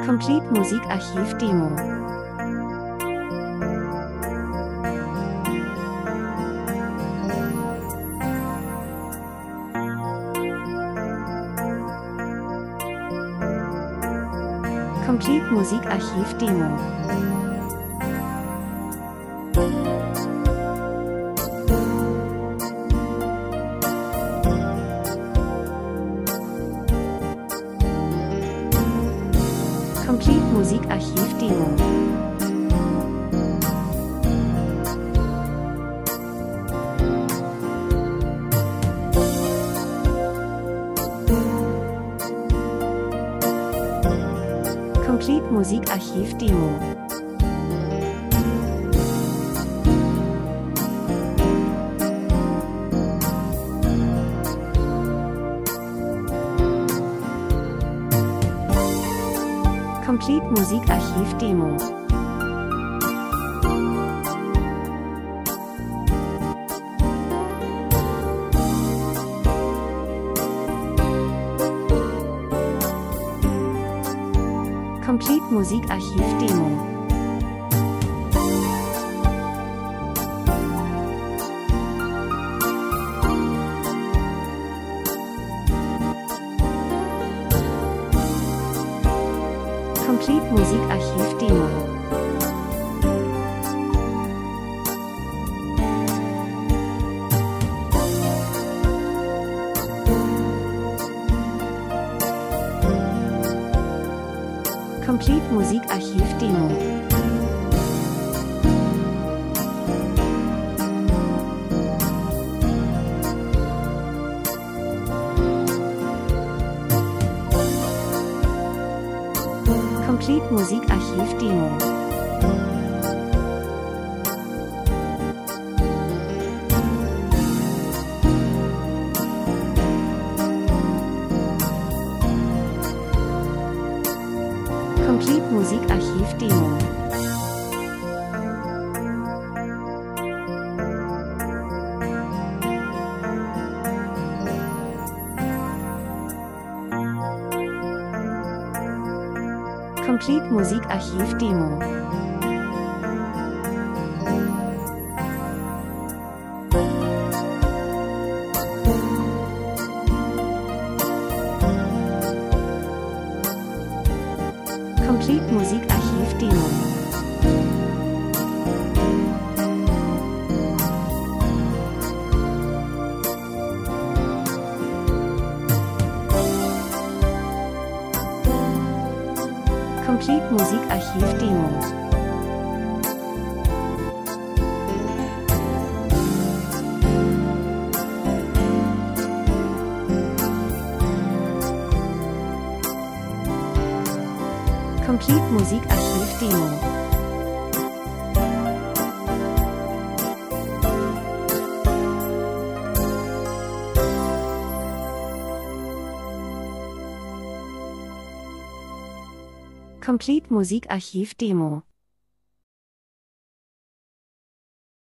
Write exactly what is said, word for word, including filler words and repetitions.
Complete Musikarchiv Demo. Complete Musikarchiv Demo. Complete Musikarchiv Demo. Complete Musikarchiv Demo. Complete Musikarchiv Demo. Complete Musikarchiv Demo. Complete Musikarchiv Demo. Complete Musikarchiv Demo. Complete Musikarchiv Demo. Complete Musikarchiv Demo. Complete Musikarchiv Demo. Complete Musikarchiv Demo. Complete Musikarchiv Demo. Complete Musikarchiv Demo. Complete Musikarchiv Demo.